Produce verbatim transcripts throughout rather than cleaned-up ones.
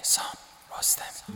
احسان رستمی.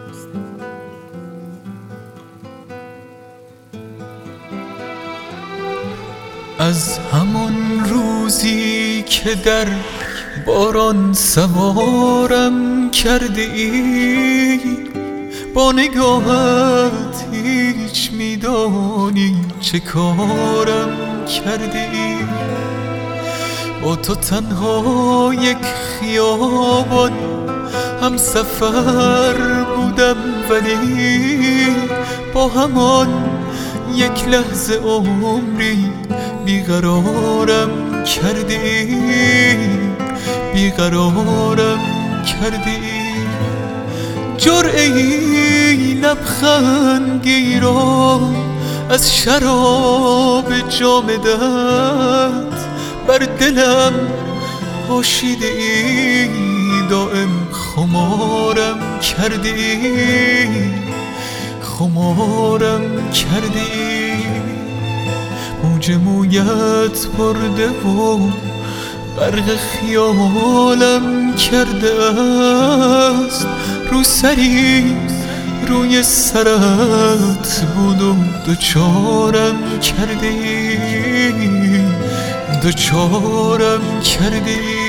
از همان روزی که در باران سوارم کرده ای، با نگاهت هیچ میدانی چه کارم کرده ای. با تو تنها یک خیابان هم سفر بودم، ولی با همان یک لحظه عمری بیقرارم کرده ای، بیقرارم کرده ای. جرعه‌ای لبخندی را از شراب جام دست بر دلم پاشیده ای، دائم خمارم کرده ای، خمارم کرده ای. موج مویت برده و غرق خیالم کرده است. رو سری روی سرت بود و دوچارم کرده ای، دوچارم کرده ای.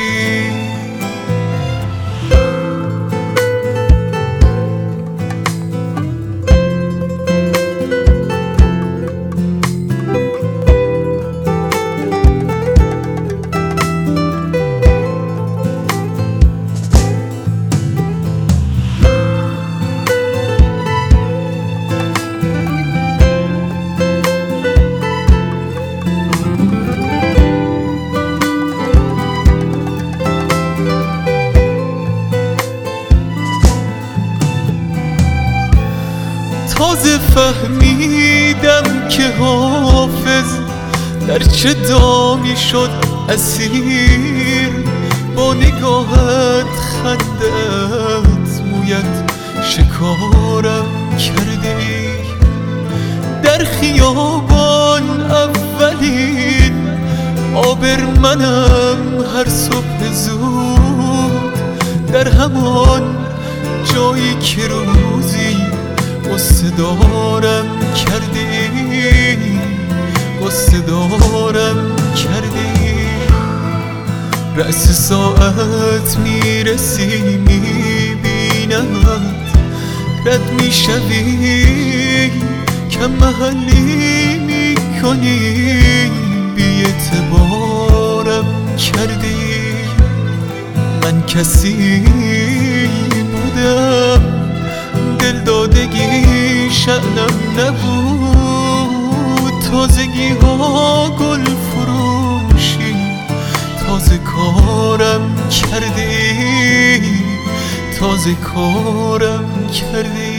تازه فهمیدم که حافظ در چه دامی شد اسیر. با نگاهت خندت مویت شکارم کرده ای. در خیابان اولین آبرمنم هر صبح زود، در همان جایی که روزی قصه دارم کرده ای، قصه دارم کرده ای. رأس ساعت میرسی میبینمت رد میشوی، کم محلی میکنی، بی اعتبارم کرده ای. من کسی بودم دل دادگی شأنم نبود، تازگی ها گل فروشی تازه کارم کرده ای، تازه کارم کرده ای.